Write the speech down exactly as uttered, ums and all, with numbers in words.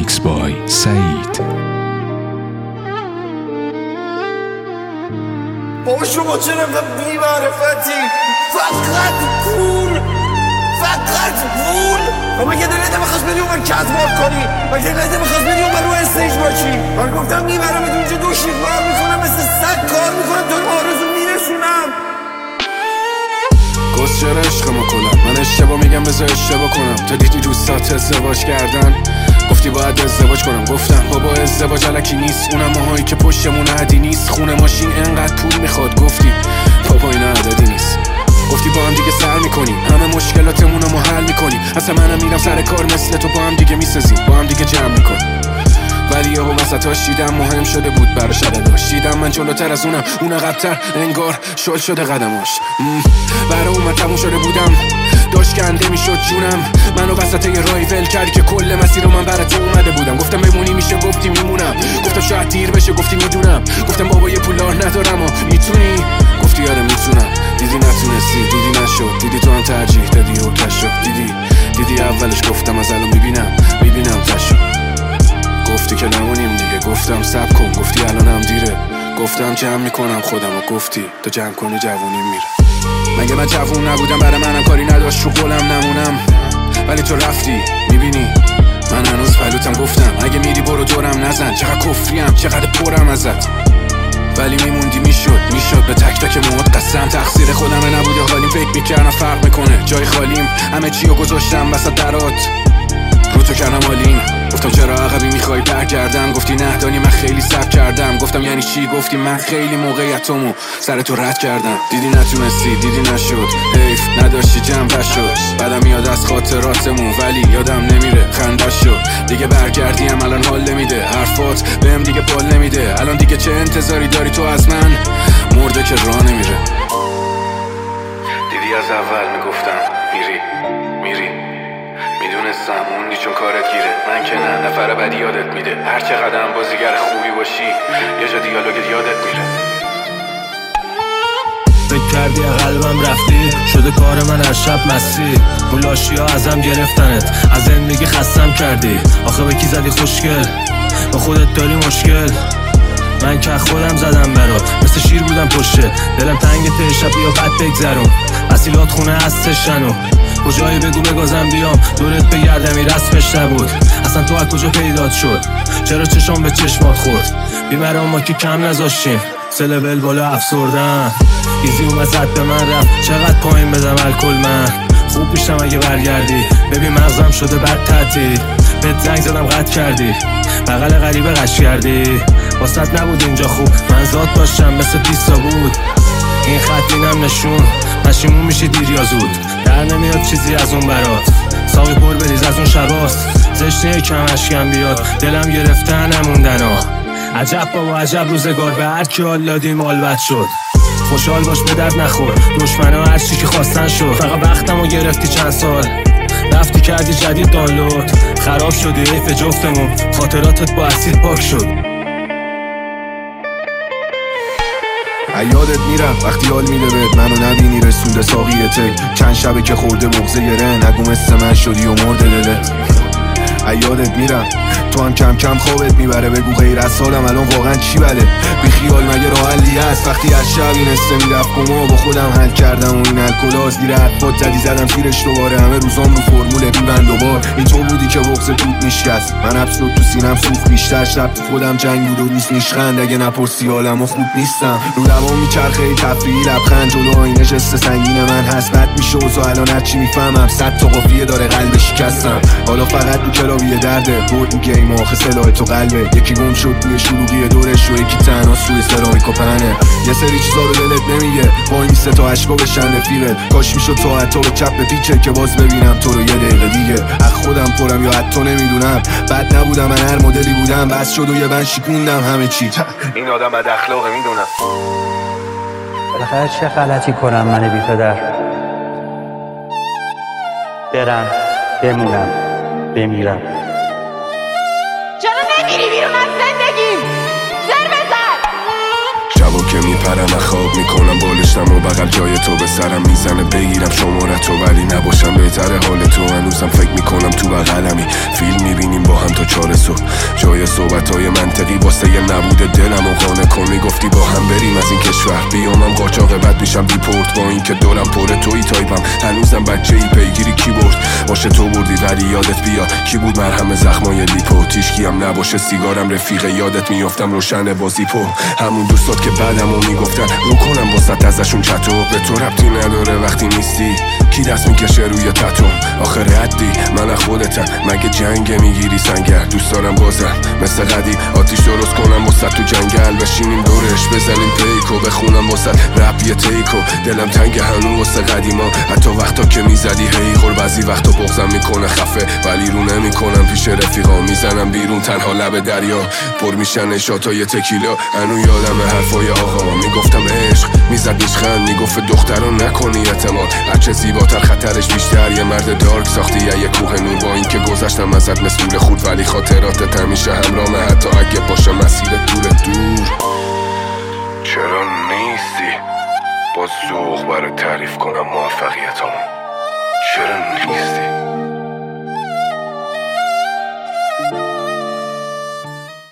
میکس بای سعید. بابا شما چرا بی معرفتی؟ فقط پول، فقط پول. و مگه دلت میخواست بدی اون کذبات کنی؟ مگه دلت میخواست بدی اون رو استیج باشی؟ من گفتم میبرم اونجا دو شیفار میکنم، مثل سگ کار میکنم تا آرزو میرسونم. گست چرا عشق ما کنم؟ من اشتباه میگم بذار اشتباه کنم. تا دیدی دوستات ازدواج کردن گفتی باید ازدواج کنم. گفتم بابا ازدواج الکی نیست، اونم ماهایی که پشتمون عدی نیست. خونه ماشین انقدر پول میخواد، گفتی بابا اینا عددی نیست. گفتی با هم دیگه سر میکنیم، همه مشکلاتمون رو حل میکنیم. اصلا منم میرم سر کار مثل تو، با هم دیگه میسازیم، با هم دیگه جمع میکنیم. ولی یهو وسطاش دیدم مهم شده بود براش عدداش. دیدم من جلوتر از اونم، اون عقب‌تر، انگار شل شده قدماش. برای اون من تموم شده بودم، داشت کنده میشد جونم. منو وسط یه رای ول کردی که کل مسیر رو من برای تو اومده بودم. گفتم بمونی میشه، گفتی میمونم. گفتم شاید دیر بشه، گفتی میدونم. گفتم بابا یه پولار ندارم و میتونی، گفتی آره میتونم. دیدی نتونستی، دیدی نشد، دیدی تو هم ترجیح دادی و کش شد. دیدی دیدی اولش گفتم از الان میبینم میبینم تشو. گفتی که نمونیم دیگه، گفتم صبر کن، گفتی الانم دیره. گفتم جمع میکنم خودم و گفتی تو جمع کنی جوونیم میره. مگه من جوون نبودم؟ برای منم کاری نداشت رو قولم نمونم. ولی تو رفتی، میبینی من هنوز پلوتم. گفتم اگه میری برو دورم نزن، چقدر کفریم چقدر پرم ازت. ولی میموندی، میشد میشد به تک تک موت قسم. تقصیر خودمه نبوده، حالیم فکر میکردم فرق میکنه. جای خالیم همه چیو گذاشتم وسط درات، رو تو کردم آلین. گفتم چرا عقبی میخوای برگردم؟ گفتی نه دانی من خیلی صبر کردم. گفتم یعنی چی؟ گفتی من خیلی موقعیتمو سر تو رد کردم. دیدی نتونستی، دیدی نشد، حیف نداشتی جنبش شد. بعدم یاد از خاطراتمون ولی یادم نمیره خندش شد. دیگه برگردیم الان حال نمیده، حرفات بهم دیگه پال نمیده. الان دیگه چه انتظاری داری تو از من؟ مرده که راه نمیره. دیدی از اول میگفتم میری میری، میدونستم موندی چون کارت گیره. من که نه، نفر بعدی یادت میده. هر چقدر بازیگر خوبی باشی یه جا دیالوگت یادت میره. فکر کردی قلبم رفتی، شده کار من هر شب مستی. گلاشی ها ازم گرفتنت، از زندگی خستم کردی. آخه به کی زدی خوشگل؟ با خودت داری مشکل. من که خودم زدم برات، مثل شیر بودم پشته. دلم تنگ ته شب بیا بد بگذرم، وسیلات خونه هستش شنو. کجایی بگو بگازم بیام دورت بگردم، این رسمش نبود. اصلا تو از کجا پیدات شد؟ چرا چشام به چشمات خورد؟ بیمرام ما که کم نذاشتیم، سه لول بالا افسردن. ایزی اومد زد به من رفت، چقدر پایین بدم الکل من. خوب میشم اگه برگردی، ببین مغزم شده بد تعطیل. بهت زنگ زدم قطع کردی، بغل غریبه قش کردی. واسط نبود اینجا خوب، من ذات داشتم مثل پیستا بود. این خط اینم نشون پشیمون میشی دیر یا زود. در نمیاد چیزی از اون برات، ساقی پر بریز از اون شباست. زشته کم اشکم بیاد، دلم گرفته نموندن ها. عجب بابا عجب روزگار، به هر کی حال دادیم حال بد شد. خوشحال باش به درد نخور، دشمنا هر چی که خواستن شد. فقط وقتمو گرفتی چند سال، رفتی کردی جدید دانلود. خراب شدی حیف جفتمون، خاطراتت با اسید پاک شد. یادت میرم وقتی حال میده بهت، منو نبینی رسونده ساقی تک. چند شبه که خورده بغضه گره، نگو مثل من شدی و مرده دلت. یادت میرم تو هم کم کم خوابت میبره. بگو غیر از سالم الان واقعا چی بله؟ بی خیال مگه راه حلی هست؟ وقتی از شب این استه میرفت کما، با خودم حل کردم و این الکلاس گیر حرفات زدی زدم زیرش دوباره. همه روزام رو فرمول بیبند و بار، این تو بودی که بغض توت میشکست. من حبس شد تو سینم سوخت بیشتر، شب تو خودم جنگ بود و روز نیشخند. اگه نپرسی حالم و خوب نیستم، رو دوام میچرخه تفریحی لبخند. جلو آینه جست سنگین من هست، بد میشه و الان هرچی میفهمم صد تا قافیه داره قلب شکستم. حالا فقط رو کلاوی درده، برد گیم آخه سلاح تو قلبه. یکی گم شد توی شلوغی دورش و یکی تنها سوی سرامیک و پهنه. یه سری چیزا رو دلت نمیگه، وای میسته تا عشقا بشن رفیقت. کاش میشد تو حتی به چپ پیچه که باز ببینم تو رو یه دقیقه دیگه. از خودم پرم یا حتی نمیدونم، بد نبودم من هر مدلی بودم. بس شد و یه بند شکوندم همه چی. این آدم بد اخلاقه میدونم. بالاخره چه غلطی کنم من بی پدر؟ برم بمونم بمیرم. چرا نمیری بیرون از زندگیم؟ سر بزن. شبا که بپرم خواب میکنم بالشتم و بغل جای تو به سرم میزنه بگیرم شمارتو ولی نباشم بهتره حال تو. هنوزم فکر میکنم تو بغلمی فیلم میبینیم با هم تا چهار صبح جای صحبتهای منطقی واسه یه نبود دلم و قانع کن. میگفتی با هم بریم از این کشور بیامم قاچاق بد میشم دیپورت با اینکه دورم پره توی تایپم هنوزم بچه ای پیگیری کی برد باشه تو بردی ولی یادت بیا کی بود مرهم زخمای لیپو تیشکی هم نباشه سیگارم رفیق یادت میافتم روشن بازیپو همون دوستات که بعدمو میگفتن رو کنم واسط ازشون چطور به تو ربطی نداره وقتی نیستی کی دست میکشه روی تتو آخه ردی من از خودتم مگه جنگ میگیری سنگر دوست دارم بازم مثل قدیم آتیش درست کنم واسط تو جنگل بشینیم دورش بزنیم پیکو بخونم واسط رپ یه تیکو دلم تنگ هنو واسه قدیما حتی وقتا که میزدی هی غور بعضی وقتا بغضم میکنه خفه ولی رو نمیکنم پیش رفیقا میزنم بیرون تنها لب دریا پر میشن اشاتای تکیلا انو یادم حرفای آقا میگفتم عشق میزد نیشخند میگفت دخترا نکنی اعتماد هرچه زیباتر خطرش بیشتر یه مرد دارک ساختی یه کوه نور با اینکه گذشتم ازت مسئول خود ولی خاطراتت همیشه همرامه حتی اگه باشه مسیر دور دور. چرا نیستی باز ذوق برای تعریف کنم موفقیتامو